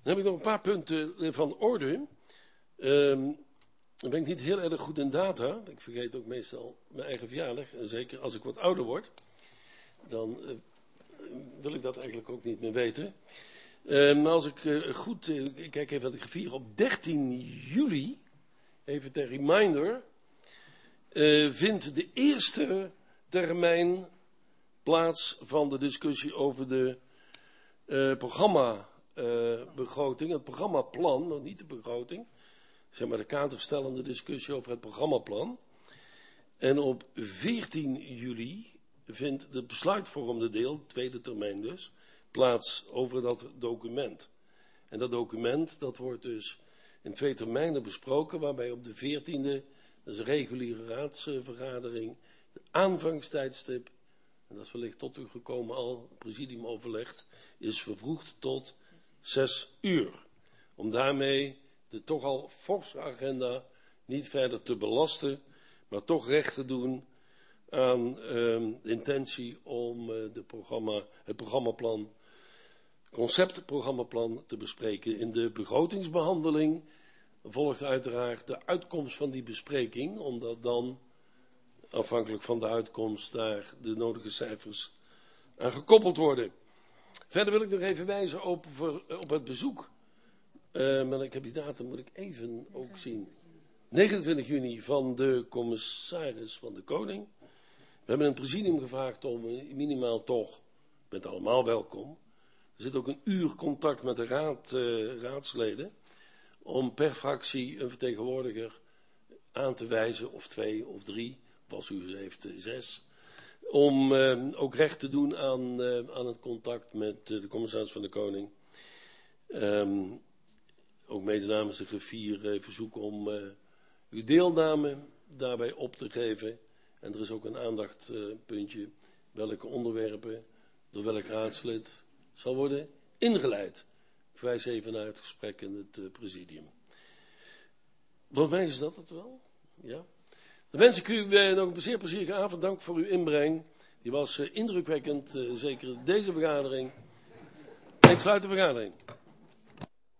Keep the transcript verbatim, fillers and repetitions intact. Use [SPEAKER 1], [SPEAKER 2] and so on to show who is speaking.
[SPEAKER 1] Dan heb ik nog een paar punten van orde. Um, dan ben ik niet heel erg goed in data. Ik vergeet ook meestal mijn eigen verjaardag. En zeker als ik wat ouder word, dan uh, wil ik dat eigenlijk ook niet meer weten. Uh, maar als ik uh, goed, uh, ik kijk even wat ik vier op dertien juli, even ter reminder, uh, vindt de eerste termijn plaats van de discussie over de uh, programmabegroting, uh, het programmaplan, nog niet de begroting, zeg maar de kaderstellende discussie over het programmaplan. En op veertien juli vindt het besluitvormende deel, tweede termijn dus, plaats over dat document. En dat document, dat wordt dus in twee termijnen besproken, waarbij op de veertiende, dat is een reguliere raadsvergadering, de aanvangstijdstip, en dat is wellicht tot u gekomen al, presidium overlegd, is vervroegd tot zes uur. Om daarmee de toch al forse agenda niet verder te belasten, maar toch recht te doen aan um, de intentie om uh, de programma, het programmaplan, conceptprogrammaplan te bespreken. In de begrotingsbehandeling volgt uiteraard de uitkomst van die bespreking, omdat dan afhankelijk van de uitkomst daar de nodige cijfers aan gekoppeld worden. Verder wil ik nog even wijzen op, op het bezoek. Uh, maar ik heb die datum, moet ik even ook zien. negenentwintig juni van de commissaris van de Koning. We hebben een presidium gevraagd om minimaal toch, je bent allemaal welkom. Er zit ook een uur contact met de raad, uh, raadsleden. Om per fractie een vertegenwoordiger aan te wijzen, of twee of drie, of als u heeft uh, zes. Om uh, ook recht te doen aan, uh, aan het contact met uh, de commissaris van de Koning. Um, ook mede namens de griffier uh, verzoeken om uh, uw deelname daarbij op te geven. En er is ook een aandachtpuntje, uh, welke onderwerpen door welk raadslid zal worden ingeleid. Ik wijs even naar het gesprek in het uh, presidium. Volgens mij is dat het wel. Ja. Dan wens ik u uh, nog een zeer plezierige avond. Dank voor uw inbreng. Die was uh, indrukwekkend, uh, zeker deze vergadering. Ik sluit de vergadering.